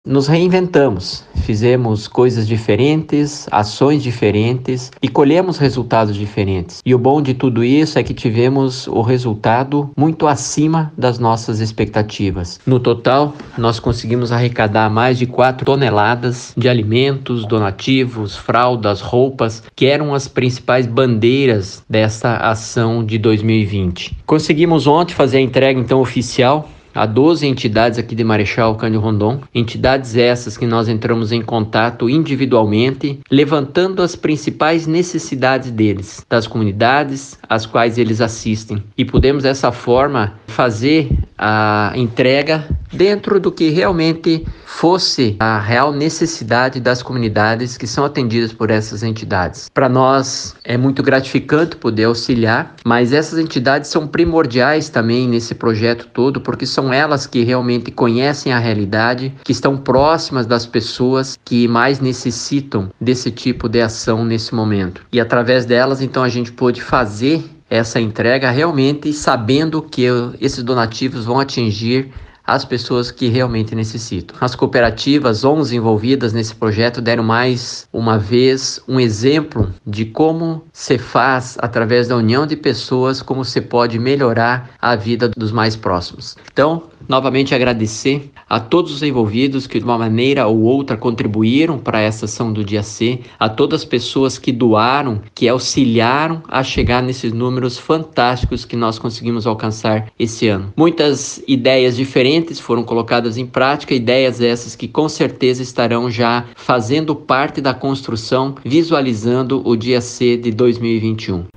Nos reinventamos, fizemos coisas diferentes, ações diferentes e colhemos resultados diferentes. E o bom de tudo isso é que tivemos o resultado muito acima das nossas expectativas. No total, nós conseguimos arrecadar mais de 4 toneladas de alimentos, donativos, fraldas, roupas, que eram as principais bandeiras dessa ação de 2020. Conseguimos ontem fazer a entrega então oficial a 12 entidades aqui de Marechal Cândido Rondon, entidades essas que nós entramos em contato individualmente, levantando as principais necessidades deles, das comunidades às quais eles assistem. E pudemos dessa forma fazer a entrega dentro do que realmente fosse a real necessidade das comunidades que são atendidas por essas entidades. Para nós é muito gratificante poder auxiliar, mas essas entidades são primordiais também nesse projeto todo, porque são elas que realmente conhecem a realidade, que estão próximas das pessoas que mais necessitam desse tipo de ação nesse momento. E através delas, então, a gente pôde fazer essa entrega realmente sabendo que esses donativos vão atingir as pessoas que realmente necessitam. As cooperativas 11 envolvidas nesse projeto deram mais uma vez um exemplo de como se faz através da união de pessoas, como se pode melhorar a vida dos mais próximos. Então, novamente agradecer a todos os envolvidos que de uma maneira ou outra contribuíram para essa ação do Dia C, a todas as pessoas que doaram, que auxiliaram a chegar nesses números fantásticos que nós conseguimos alcançar esse ano. Muitas ideias diferentes foram colocadas em prática, ideias essas que com certeza estarão já fazendo parte da construção, visualizando o Dia C de 2021.